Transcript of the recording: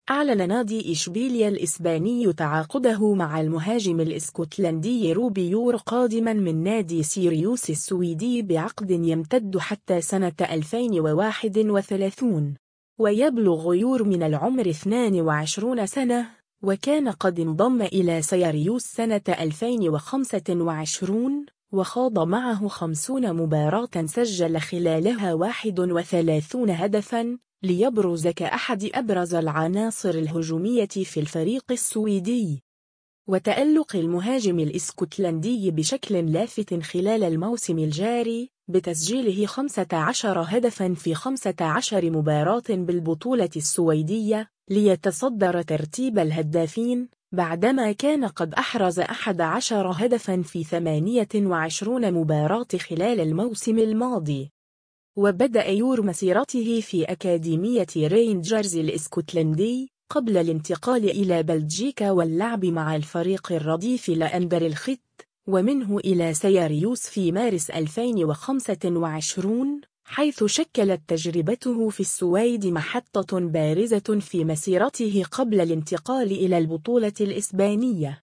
أعلن نادي إشبيليا الإسباني تعاقده مع المهاجم الإسكتلندي روبي يور قادما من نادي سيريوس السويدي بعقد يمتد حتى سنة 2031، ويبلغ يور من العمر 22 سنة، وكان قد انضم إلى سيريوس سنة 2025 وخاض معه 50 مباراة سجل خلالها 31 هدفاً، ليبرز كأحد أبرز العناصر الهجومية في الفريق السويدي. وتألق المهاجم الإسكتلندي بشكل لافت خلال الموسم الجاري بتسجيله 15 هدفاً في 15 مباراة بالبطولة السويدية، ليتصدر ترتيب الهدافين بعدما كان قد أحرز 11 هدفاً في 28 مباراة خلال الموسم الماضي. وبدأ يور مسيرته في أكاديمية رينجرز الإسكتلندي قبل الانتقال إلى بلجيكا واللعب مع الفريق الرديف لأندر الخط، ومنه إلى سيريوس في مارس 2025، حيث شكلت تجربته في السويد محطة بارزة في مسيرته قبل الانتقال إلى البطولة الإسبانية.